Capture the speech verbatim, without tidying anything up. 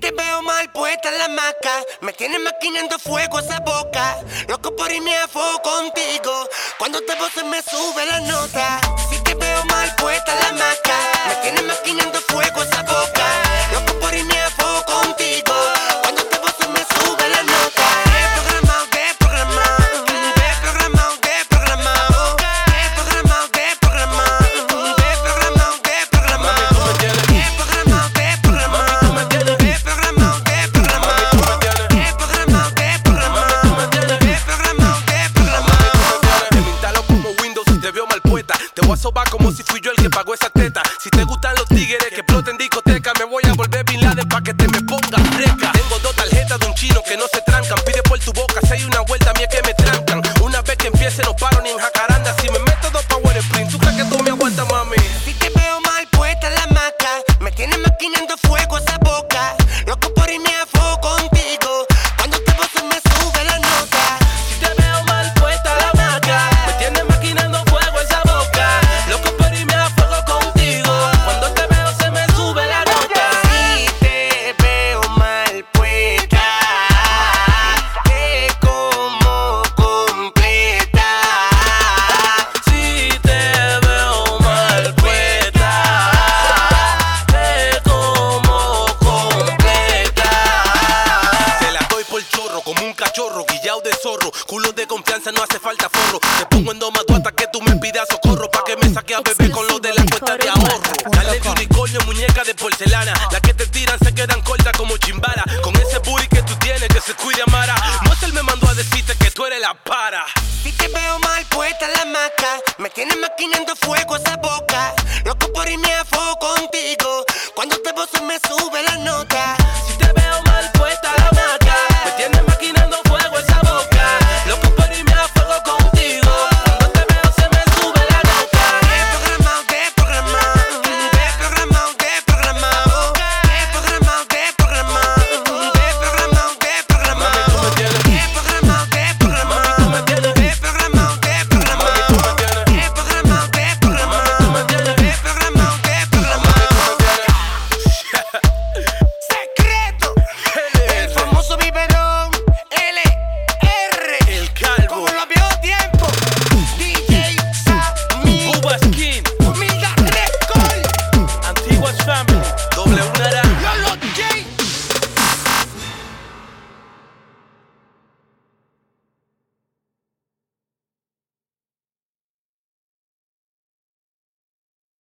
te veo mal puesta en la maca, me tienes maquinando fuego esa boca. Loco por irme a fuego contigo, cuando te veo se me sube la nota. Si te veo mal puesta en la maca, me tienes maquinando fuego esa boca. Loco por irme a fuego contigo, cuando te veo se me sube la nota. Desprogramado, desprogramado, desprogramado, desprogramado, desprogramado, desprogramado, desprogramado, desprogramado, desprogramado, desprogramado, desprogramado, desprogramado, desprogramado, desprogramado, desprogramado, desprogramado. Te me instalo como Windows y te veo mal puesta. Te voy a sobar como si fui yo el que pagó esa teta. Si te gustan los tigres que exploten discoteca, me voy a volver Bin Laden pa' que te me pongas fresca. Tengo dos tarjetas de un chino que no se trancan. Pide por tu boca, si hay una vuelta mía que me trancan. Una vez que empiece no paro ni en jacaranda. Si me meto dos power sprint, ¿tú crees que tú me aguantas, mami? Si te veo mal puesta en la maca, me tienes maquinando fuego esa boca. Loco por irme a fuego contigo, cuando te veo se me sube la nota. Si te veo mal puesta la maca, me tienes maquinando fuego esa boca. Loco por irme a fuego contigo, cuando te veo se me sube la nota. Si te veo mal puesta, te como completa. Si te veo mal puesta, te como completa. Te la doy por chorro, como un cachorro, guillao de zorro. Culo de confianza, no hace falta forro. Te pongo en domato hasta que tú me pidas socorro, pa' que me saque a beber con lo de la cuenta de ahorro. Dale de unicornio, muñeca de porcelana. Las que te tiran se quedan cortas como chimbala. Con ese booty que tú tienes, que se cuide Amara. Mozart me mandó a decirte que tú eres la para. Si te veo mal puesta en la maca, me tienes maquinando fuego esa